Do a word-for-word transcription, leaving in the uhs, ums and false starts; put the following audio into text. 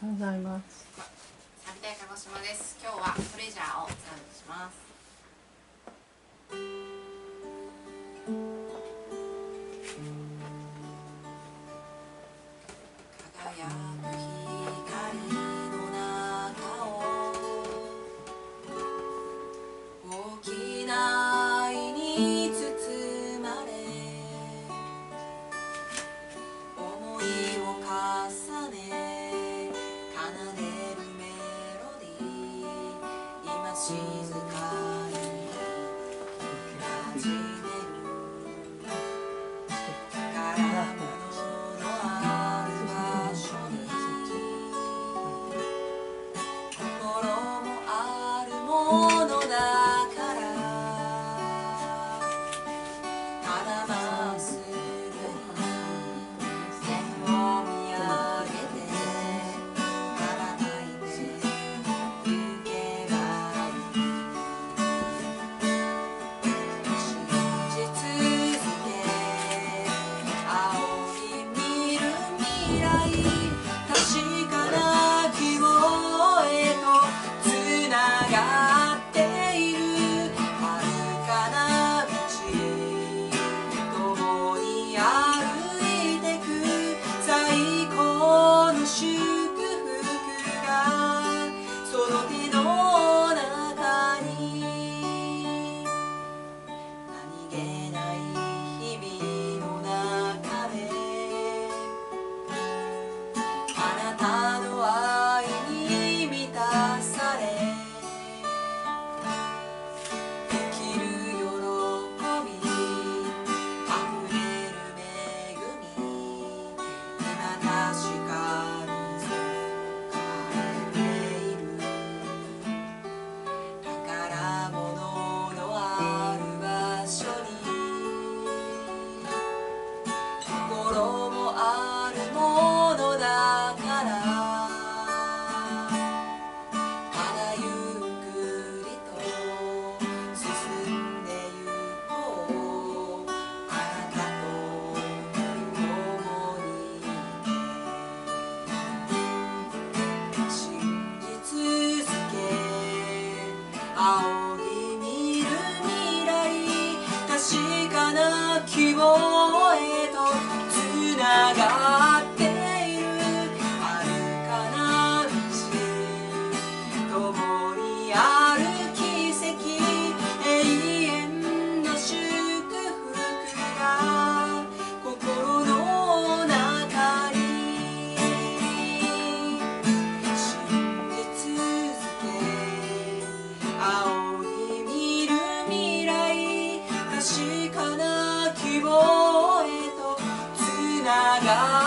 おはようございます。 旅大鹿児島です。今日はトレジャーをサーブします。輝く光の中を大きな愛に包まれ、思いを重ね奏でるメロディー、今静かに始める。宝物のある場所に心もあるものだから、ただまっすぐに天を見上げて羽ばたいて行けばいい。信じ続け青い見る未来、確かな希望へとつながっている。遥かな道共に歩いてく、最高の祝福がその手の中に。何気ない日々の中であなたの愛に満たされ、生きる喜びあふれる恵み、今確かに注がれている。宝物のある場所に心もあるものだから、ただゆっくりと進んでゆこう。あなたと共にいて信じ続け青い見る未来、確かな希望へとつながっている。遥かな道共にある奇跡、永遠の祝福が心の中に。信じ続け青い見る未来、確かな希望へとつなが